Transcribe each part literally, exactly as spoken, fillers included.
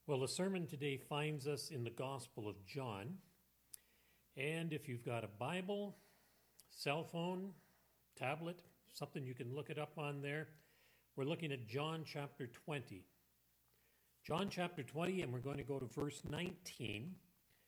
Well, the sermon today finds us in the Gospel of John. And if you've got a Bible, cell phone, tablet, something you can look it up on there, we're looking at John chapter twenty. John chapter twenty, and we're going to go to verse nineteen.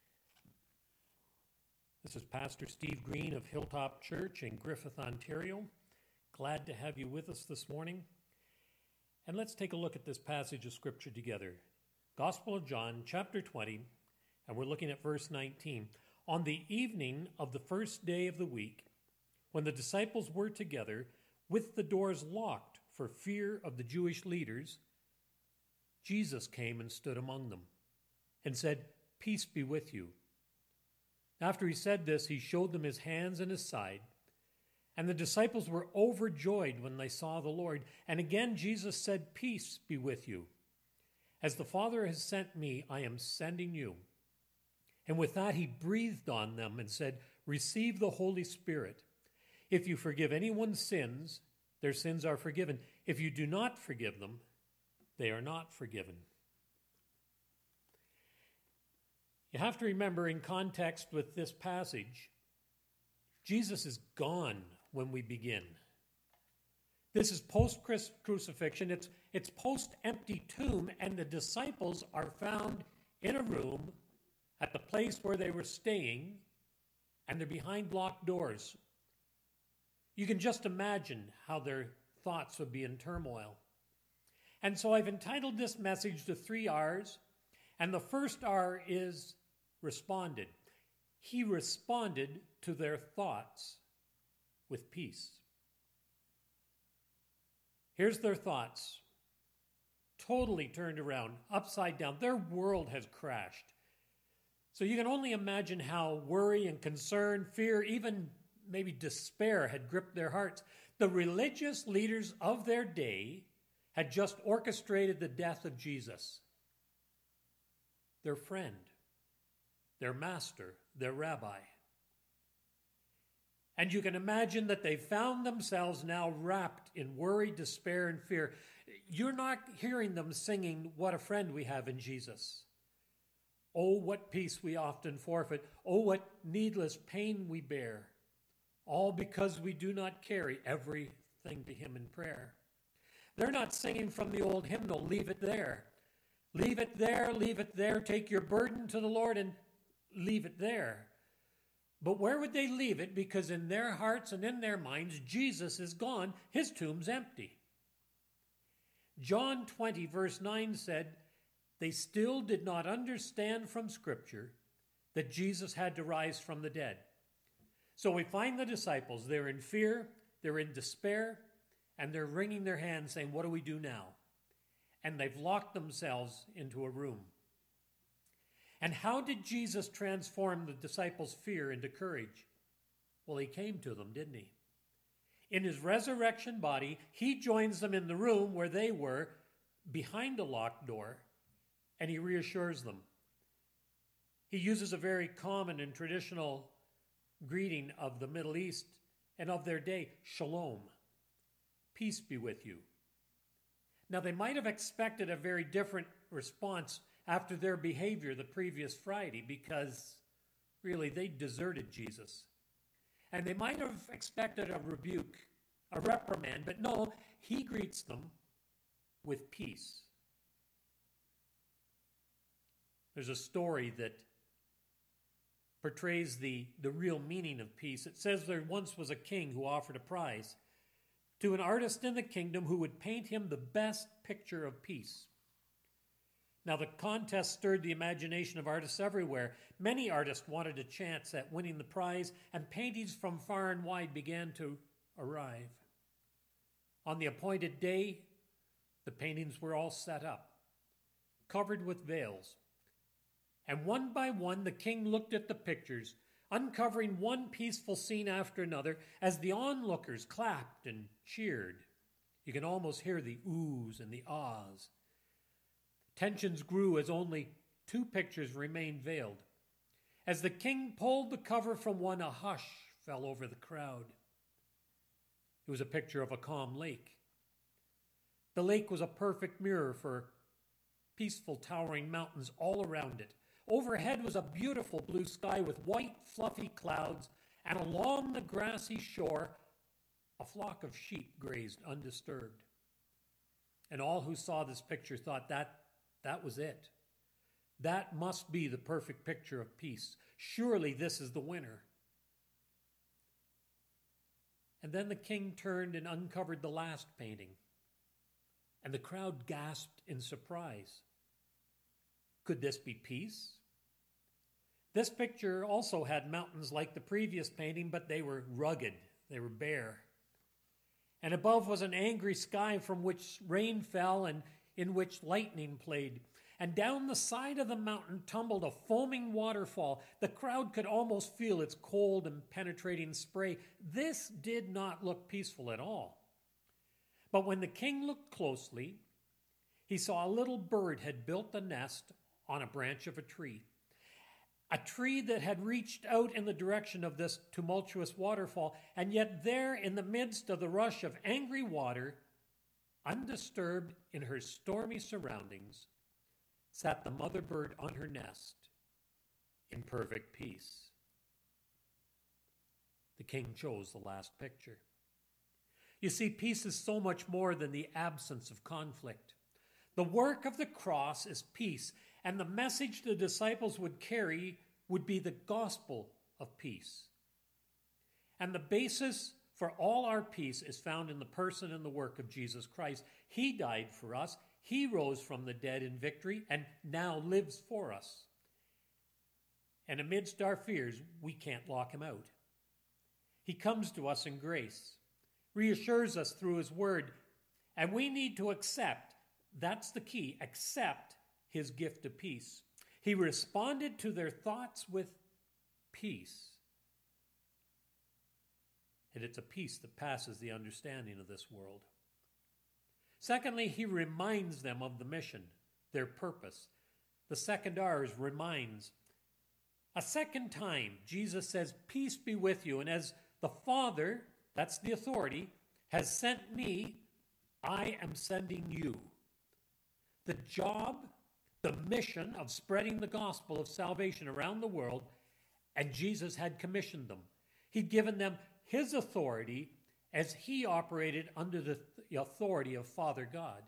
This is Pastor Steve Green of Hilltop Church in Griffith, Ontario. Glad to have you with us this morning. And let's take a look at this passage of Scripture together. Gospel of John, chapter twenty, and we're looking at verse nineteen. On the evening of the first day of the week, when the disciples were together, with the doors locked for fear of the Jewish leaders, Jesus came and stood among them and said, "Peace be with you." After he said this, he showed them his hands and his side. And the disciples were overjoyed when they saw the Lord. And again Jesus said, "Peace be with you. As the Father has sent me, I am sending you." And with that he breathed on them and said, "Receive the Holy Spirit. If you forgive anyone's sins, their sins are forgiven. If you do not forgive them, they are not forgiven." You have to remember, in context with this passage, Jesus is gone when we begin. This is post-crucifixion. It's, it's post-empty tomb, and the disciples are found in a room at the place where they were staying, and they're behind locked doors. You can just imagine how their thoughts would be in turmoil. And so I've entitled this message to three R's, and the first R is responded. He responded to their thoughts with peace. Here's their thoughts. Totally turned around, upside down. Their world has crashed. So you can only imagine how worry and concern, fear, even maybe despair had gripped their hearts. The religious leaders of their day had just orchestrated the death of Jesus, their friend, their master, their rabbi. And you can imagine that they found themselves now wrapped in worry, despair, and fear. You're not hearing them singing, "What a friend we have in Jesus." "Oh, what peace we often forfeit. Oh, what needless pain we bear. All because we do not carry everything to him in prayer." They're not singing from the old hymnal, "Leave it there. Leave it there, leave it there. Take your burden to the Lord and leave it there." But where would they leave it? Because in their hearts and in their minds, Jesus is gone. His tomb's empty. John twenty, verse nine said, they still did not understand from Scripture that Jesus had to rise from the dead. So we find the disciples. They're in fear, they're in despair, and they're wringing their hands saying, "What do we do now?" And they've locked themselves into a room. And how did Jesus transform the disciples' fear into courage? Well, he came to them, didn't he? In his resurrection body, he joins them in the room where they were, behind a locked door, and he reassures them. He uses a very common and traditional greeting of the Middle East and of their day, "Shalom." Peace be with you. Now, they might have expected a very different response after their behavior the previous Friday, because really they deserted Jesus. And they might have expected a rebuke, a reprimand, but no, he greets them with peace. There's a story that portrays the, the real meaning of peace. It says there once was a king who offered a prize to an artist in the kingdom who would paint him the best picture of peace. Now, the contest stirred the imagination of artists everywhere. Many artists wanted a chance at winning the prize, and paintings from far and wide began to arrive. On the appointed day, the paintings were all set up, covered with veils. And one by one, the king looked at the pictures, uncovering one peaceful scene after another, as the onlookers clapped and cheered. You can almost hear the oohs and the ahs. Tensions grew as only two pictures remained veiled. As the king pulled the cover from one, a hush fell over the crowd. It was a picture of a calm lake. The lake was a perfect mirror for peaceful towering mountains all around it. Overhead was a beautiful blue sky with white fluffy clouds, and along the grassy shore a flock of sheep grazed undisturbed. And all who saw this picture thought that that was it. That must be the perfect picture of peace. Surely this is the winner. And then the king turned and uncovered the last painting, and the crowd gasped in surprise. Could this be peace? This picture also had mountains like the previous painting, but they were rugged, they were bare. And above was an angry sky from which rain fell and in which lightning played. And down the side of the mountain tumbled a foaming waterfall. The crowd could almost feel its cold and penetrating spray. This did not look peaceful at all. But when the king looked closely, he saw a little bird had built a nest on a branch of a tree. A tree that had reached out in the direction of this tumultuous waterfall, and yet there in the midst of the rush of angry water, undisturbed in her stormy surroundings, sat the mother bird on her nest in perfect peace. The king chose the last picture. You see, peace is so much more than the absence of conflict. The work of the cross is peace, and the message the disciples would carry would be the gospel of peace. And the basis for all our peace is found in the person and the work of Jesus Christ. He died for us. He rose from the dead in victory and now lives for us. And amidst our fears, we can't lock him out. He comes to us in grace, reassures us through his word, and we need to accept, that's the key, accept his gift of peace. He responded to their thoughts with peace. And it's a peace that passes the understanding of this world. Secondly, he reminds them of the mission, their purpose. The second R is reminds. A second time, Jesus says, peace be with you. And as the Father, that's the authority, has sent me, I am sending you. The job, the mission of spreading the gospel of salvation around the world, and Jesus had commissioned them. He'd given them his authority as he operated under the authority of Father God.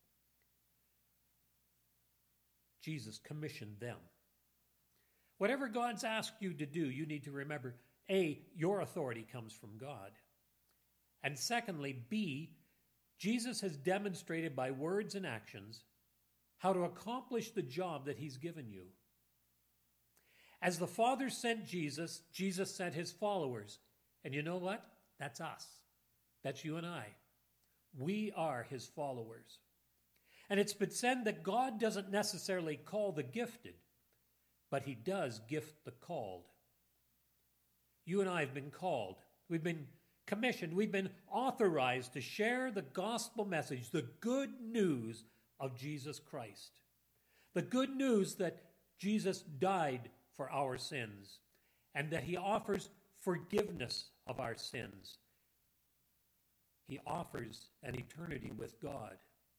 Jesus commissioned them. Whatever God's asked you to do, you need to remember, A, your authority comes from God. And secondly, B, Jesus has demonstrated by words and actions how to accomplish the job that he's given you. As the Father sent Jesus, Jesus sent his followers. And you know what? That's us. That's you and I. We are his followers. And it's been said that God doesn't necessarily call the gifted, but he does gift the called. You and I have been called. We've been commissioned. We've been authorized to share the gospel message, the good news of Jesus Christ. The good news that Jesus died for our sins and that he offers forgiveness of our sins. He offers an eternity with God.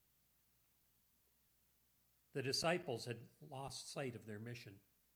The disciples had lost sight of their mission.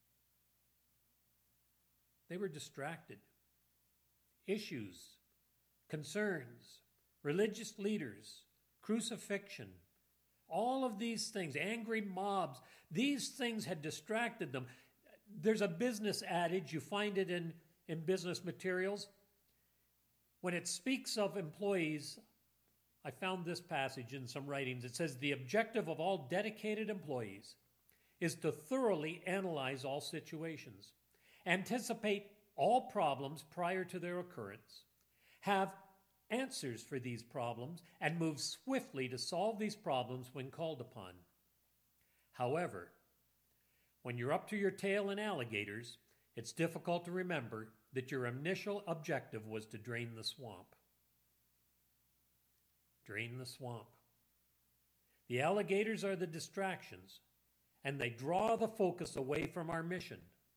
They were distracted. Issues, concerns, religious leaders, crucifixion, all of these things, angry mobs, these things had distracted them. There's a business adage, you find it in, in business materials. When it speaks of employees, I found this passage in some writings. It says, the objective of all dedicated employees is to thoroughly analyze all situations, anticipate all problems prior to their occurrence, have answers for these problems, and move swiftly to solve these problems when called upon. However, when you're up to your tail in alligators, it's difficult to remember that your initial objective was to drain the swamp. Drain the swamp. The alligators are the distractions, and they draw the focus away from our mission.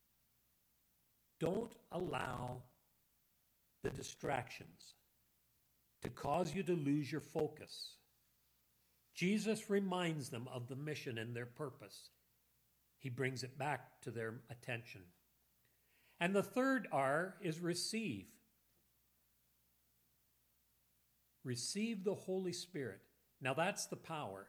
Don't allow the distractions to cause you to lose your focus. Jesus reminds them of the mission and their purpose. He brings it back to their attention. And the third R is receive. Receive the Holy Spirit. Now that's the power.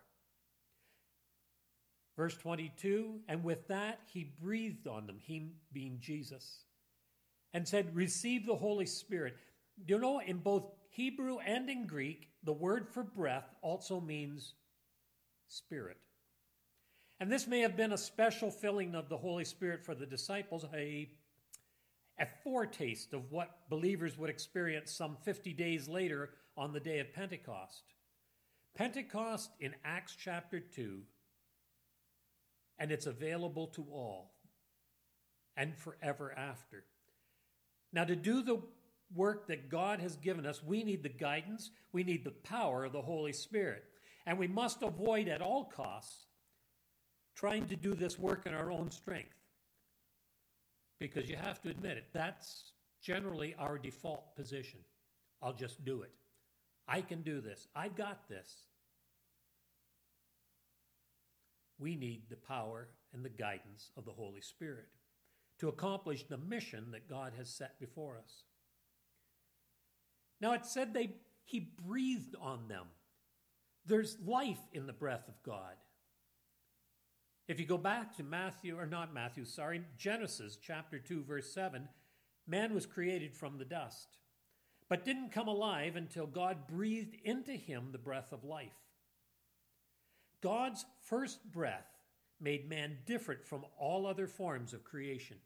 Verse twenty-two, and with that he breathed on them, he being Jesus, and said, receive the Holy Spirit. You know, in both Hebrew and in Greek, the word for breath also means spirit. And this may have been a special filling of the Holy Spirit for the disciples, a, a foretaste of what believers would experience some fifty days later on the day of Pentecost. Pentecost in Acts chapter two, and it's available to all and forever after. Now, to do the work that God has given us, we need the guidance, we need the power of the Holy Spirit. And we must avoid at all costs trying to do this work in our own strength. Because you have to admit it, that's generally our default position. I'll just do it. I can do this. I've got this. We need the power and the guidance of the Holy Spirit to accomplish the mission that God has set before us. Now it said they he breathed on them. There's life in the breath of God. If you go back to Matthew, or not Matthew, sorry, Genesis chapter two, verse seven, man was created from the dust, but didn't come alive until God breathed into him the breath of life. God's first breath made man different from all other forms of creation.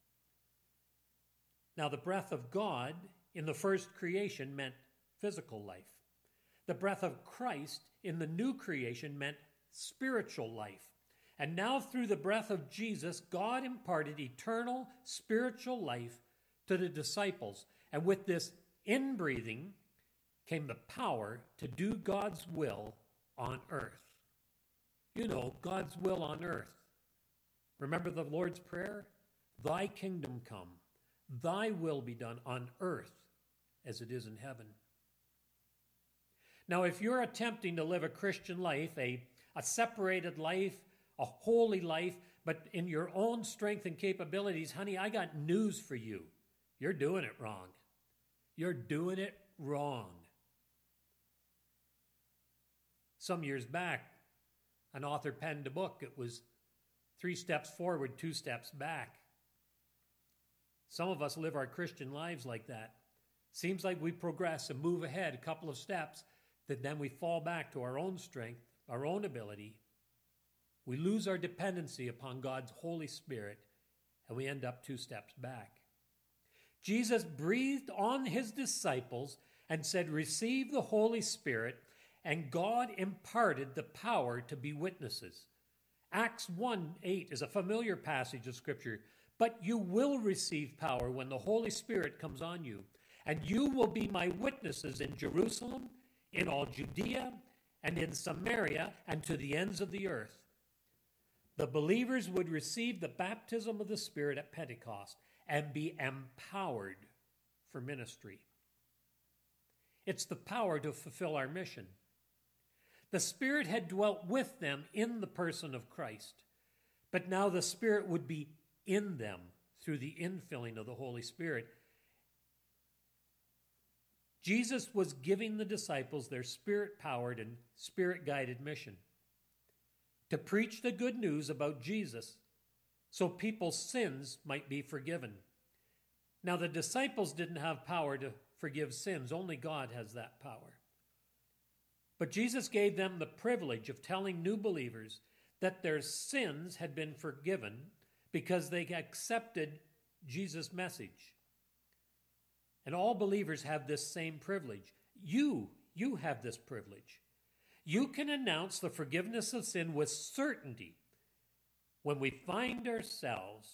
Now, the breath of God in the first creation meant physical life. The breath of Christ in the new creation meant spiritual life. And now through the breath of Jesus, God imparted eternal spiritual life to the disciples. And with this inbreathing came the power to do God's will on earth. You know, God's will on earth. Remember the Lord's Prayer? Thy kingdom come, thy will be done on earth as it is in heaven. Now, if you're attempting to live a Christian life, a, a separated life, a holy life, but in your own strength and capabilities, honey, I got news for you. You're doing it wrong. You're doing it wrong. Some years back, an author penned a book. It was three steps forward, two steps back. Some of us live our Christian lives like that. Seems like we progress and move ahead a couple of steps, that then we fall back to our own strength, our own ability. We lose our dependency upon God's Holy Spirit, and we end up two steps back. Jesus breathed on his disciples and said, receive the Holy Spirit, and God imparted the power to be witnesses. Acts one eight is a familiar passage of Scripture. But you will receive power when the Holy Spirit comes on you, and you will be my witnesses in Jerusalem, in all Judea, and in Samaria, and to the ends of the earth. The believers would receive the baptism of the Spirit at Pentecost and be empowered for ministry. It's the power to fulfill our mission. The Spirit had dwelt with them in the person of Christ, but now the Spirit would be in them through the infilling of the Holy Spirit. Jesus was giving the disciples their Spirit-powered and Spirit-guided mission to preach the good news about Jesus so people's sins might be forgiven. Now, the disciples didn't have power to forgive sins. Only God has that power. But Jesus gave them the privilege of telling new believers that their sins had been forgiven because they accepted Jesus' message. And all believers have this same privilege. You, you have this privilege. You can announce the forgiveness of sin with certainty when we find ourselves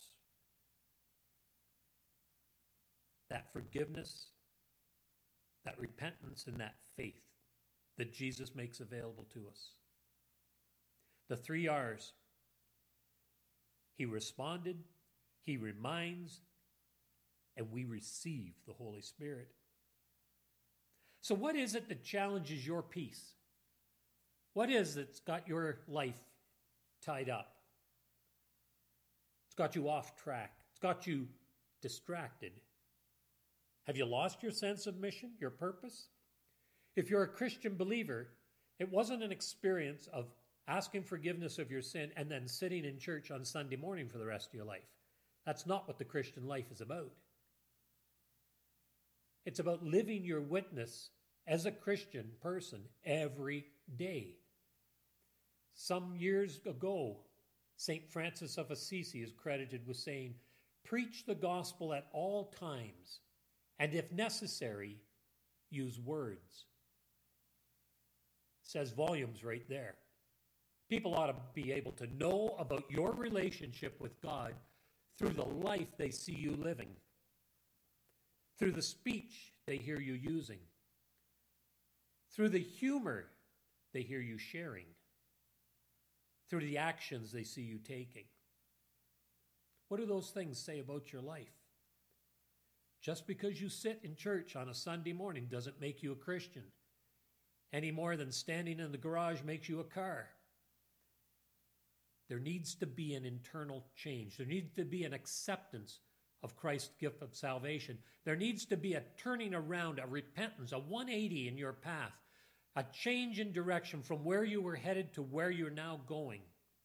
that forgiveness, that repentance, and that faith that Jesus makes available to us. The three R's. He responded, he reminds, and we receive the Holy Spirit. So what is it that challenges your peace? What is it's got your life tied up? It's got you off track. It's got you distracted. Have you lost your sense of mission, your purpose? If you're a Christian believer, it wasn't an experience of asking forgiveness of your sin and then sitting in church on Sunday morning for the rest of your life. That's not what the Christian life is about. It's about living your witness as a Christian person every day. Some years ago, Saint Francis of Assisi is credited with saying, "Preach the gospel at all times, and if necessary, use words." It says volumes right there. People ought to be able to know about your relationship with God through the life they see you living, through the speech they hear you using, through the humor they hear you sharing, through the actions they see you taking. What do those things say about your life? Just because you sit in church on a Sunday morning doesn't make you a Christian, any more than standing in the garage makes you a car. There needs to be an internal change. There needs to be an acceptance of Christ's gift of salvation. There needs to be a turning around, a repentance, a one eighty in your path, a change in direction from where you were headed to where you're now going.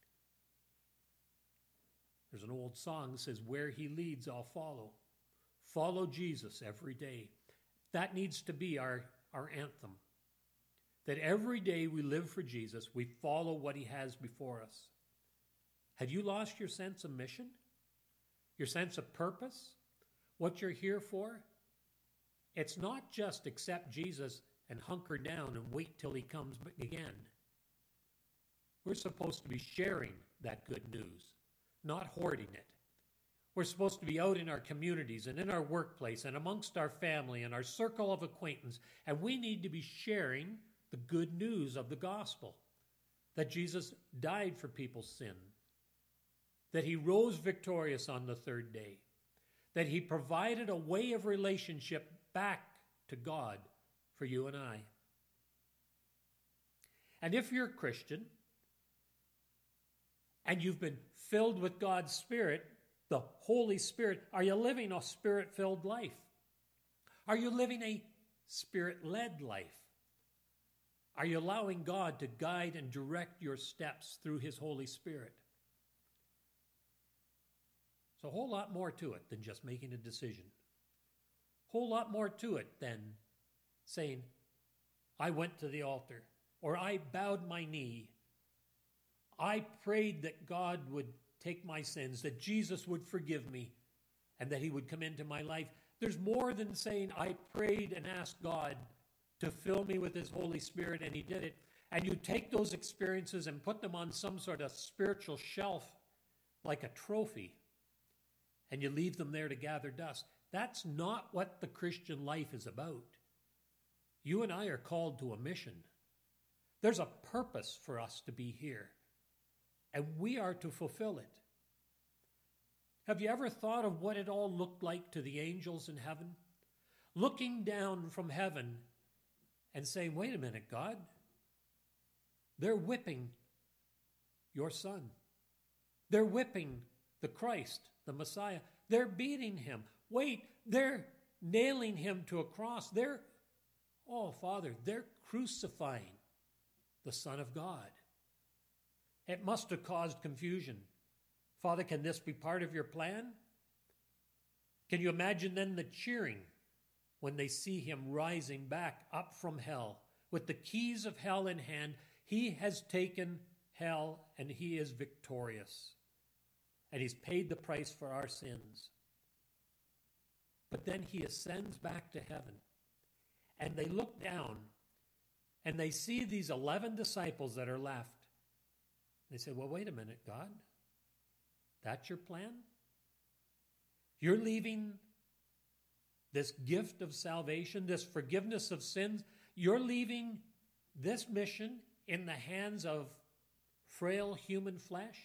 There's an old song that says, "Where he leads, I'll follow." Follow Jesus every day. That needs to be our, our anthem. That every day we live for Jesus, we follow what he has before us. Have you lost your sense of mission? Your sense of purpose? What you're here for? It's not just accept Jesus and hunker down and wait till he comes again. We're supposed to be sharing that good news, not hoarding it. We're supposed to be out in our communities and in our workplace and amongst our family and our circle of acquaintance, and we need to be sharing the good news of the gospel, that Jesus died for people's sin, that he rose victorious on the third day, that he provided a way of relationship back to God for you and I. And if you're a Christian and you've been filled with God's Spirit, the Holy Spirit, are you living a Spirit-filled life? Are you living a Spirit-led life? Are you allowing God to guide and direct your steps through his Holy Spirit? It's a whole lot more to it than just making a decision. A whole lot more to it than saying, I went to the altar, or I bowed my knee. I prayed that God would take my sins, that Jesus would forgive me, and that he would come into my life. There's more than saying, I prayed and asked God to fill me with his Holy Spirit, and he did it. And you take those experiences and put them on some sort of spiritual shelf like a trophy, and you leave them there to gather dust. That's not what the Christian life is about. You and I are called to a mission. There's a purpose for us to be here, and we are to fulfill it. Have you ever thought of what it all looked like to the angels in heaven? Looking down from heaven and saying, wait a minute, God, they're whipping your son. They're whipping the Christ, the Messiah. They're beating him. Wait, they're nailing him to a cross. They're, oh, Father, they're crucifying the Son of God. It must have caused confusion. Father, can this be part of your plan? Can you imagine then the cheering when they see him rising back up from hell with the keys of hell in hand? He has taken hell and he is victorious. And he's paid the price for our sins. But then he ascends back to heaven. And they look down and they see these eleven disciples that are left. They say, well, wait a minute, God. That's your plan? You're leaving this gift of salvation, this forgiveness of sins. You're leaving this mission in the hands of frail human flesh?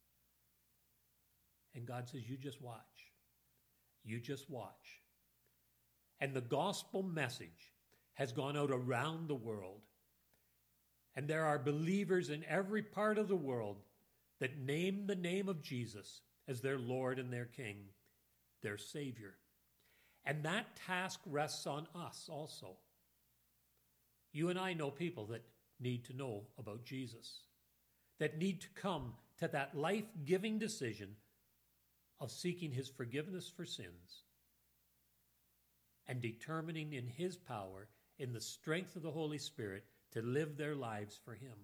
And God says, you just watch. You just watch. And the gospel message has gone out around the world. And there are believers in every part of the world that name the name of Jesus as their Lord and their King, their Savior. And that task rests on us also. You and I know people that need to know about Jesus, that need to come to that life-giving decision of seeking his forgiveness for sins and determining in his power, in the strength of the Holy Spirit, to live their lives for him.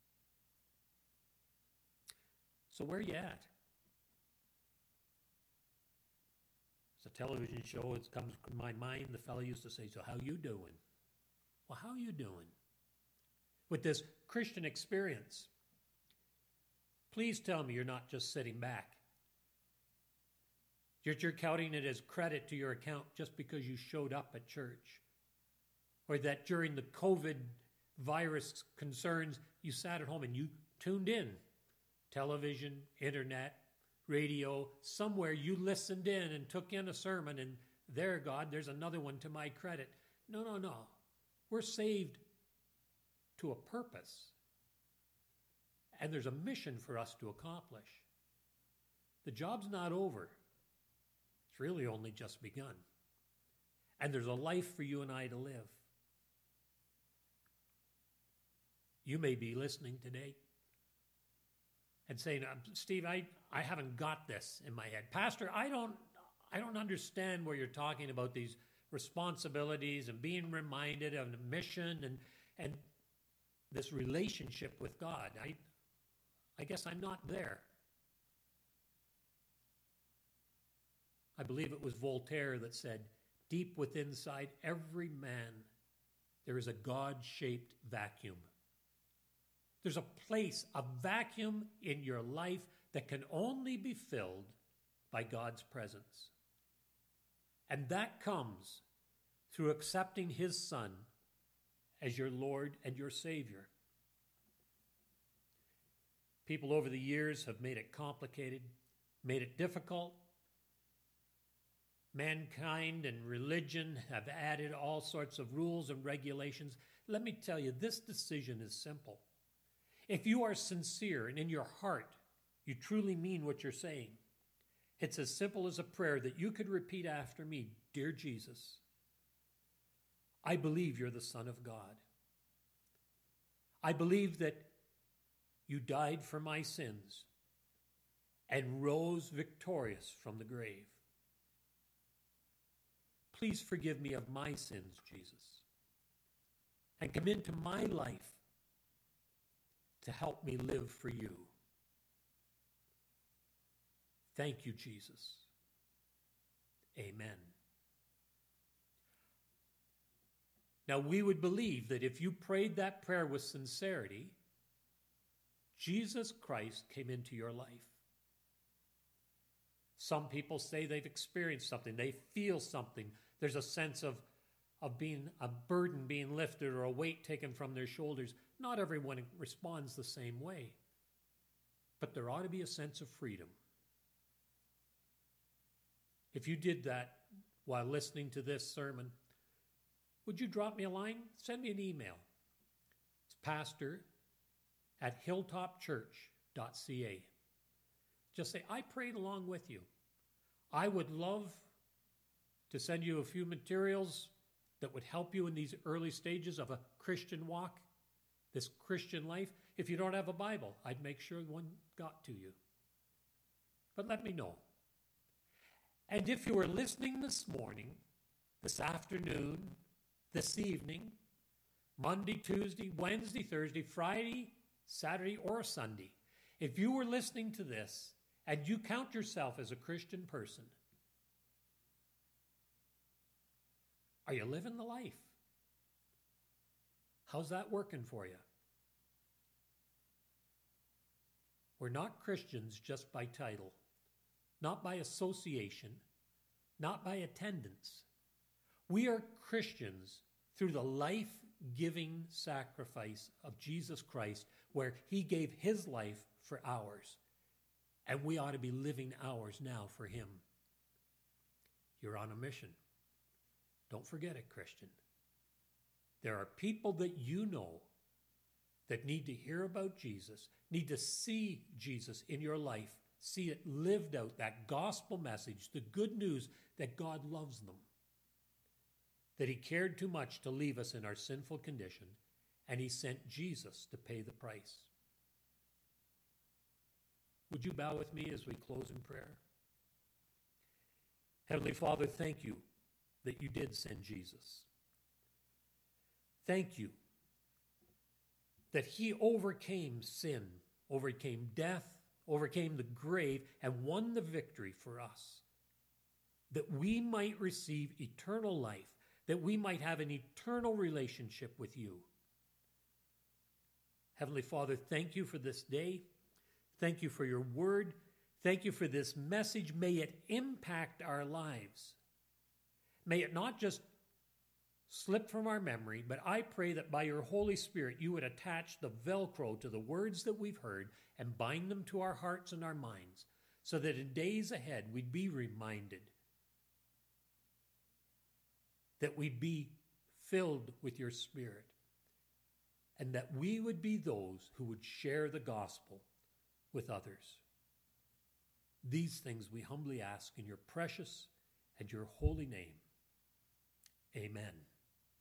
So where are you at? It's a television show. It comes to my mind. The fellow used to say, so how you doing? Well, how you doing? With this Christian experience, please tell me you're not just sitting back. You're, you're counting it as credit to your account just because you showed up at church. Or that during the COVID virus concerns, you sat at home and you tuned in. Television, internet, radio, somewhere you listened in and took in a sermon, and there, God, there's another one to my credit. No, no, no. We're saved to a purpose. And there's a mission for us to accomplish. The job's not over. It's really only just begun. And there's a life for you and I to live. You may be listening today and saying, Steve, I, I haven't got this in my head. Pastor, I don't I don't understand where you're talking about these responsibilities and being reminded of the mission and and this relationship with God. I I guess I'm not there. I believe it was Voltaire that said, deep within inside every man, there is a God-shaped vacuum. There's a place, a vacuum in your life that can only be filled by God's presence. And that comes through accepting his Son as your Lord and your Savior. People over the years have made it complicated, made it difficult. Mankind and religion have added all sorts of rules and regulations. Let me tell you, this decision is simple. If you are sincere and in your heart you truly mean what you're saying, it's as simple as a prayer that you could repeat after me. Dear Jesus, I believe you're the Son of God. I believe that you died for my sins and rose victorious from the grave. Please forgive me of my sins, Jesus, and come into my life to help me live for you. Thank you, Jesus. Amen. Now, we would believe that if you prayed that prayer with sincerity, Jesus Christ came into your life. Some people say they've experienced something. They feel something. There's a sense of, of being a burden being lifted or a weight taken from their shoulders. Not everyone responds the same way. But there ought to be a sense of freedom. If you did that while listening to this sermon, would you drop me a line? Send me an email. It's pastor at hilltop church dot c a. Just say, I prayed along with you. I would love to send you a few materials that would help you in these early stages of a Christian walk, this Christian life. If you don't have a Bible, I'd make sure one got to you. But let me know. And if you were listening this morning, this afternoon, this evening, Monday, Tuesday, Wednesday, Thursday, Friday, Saturday, or Sunday, if you were listening to this and you count yourself as a Christian person, are you living the life? How's that working for you? We're not Christians just by title, not by association, not by attendance. We are Christians through the life-giving sacrifice of Jesus Christ, where he gave his life for ours. And we ought to be living ours now for him. You're on a mission. Don't forget it, Christian. There are people that you know that need to hear about Jesus, need to see Jesus in your life, see it lived out, that gospel message, the good news that God loves them, that he cared too much to leave us in our sinful condition, and he sent Jesus to pay the price. Would you bow with me as we close in prayer? Heavenly Father, thank you that you did send Jesus. Thank you that he overcame sin, overcame death, overcame the grave, and won the victory for us, that we might receive eternal life, that we might have an eternal relationship with you. Heavenly Father, thank you for this day. Thank you for your word. Thank you for this message. May it impact our lives. May it not just slip from our memory, but I pray that by your Holy Spirit you would attach the Velcro to the words that we've heard and bind them to our hearts and our minds, so that in days ahead we'd be reminded, that we'd be filled with your Spirit, and that we would be those who would share the gospel with others. These things we humbly ask in your precious and your holy name. Amen.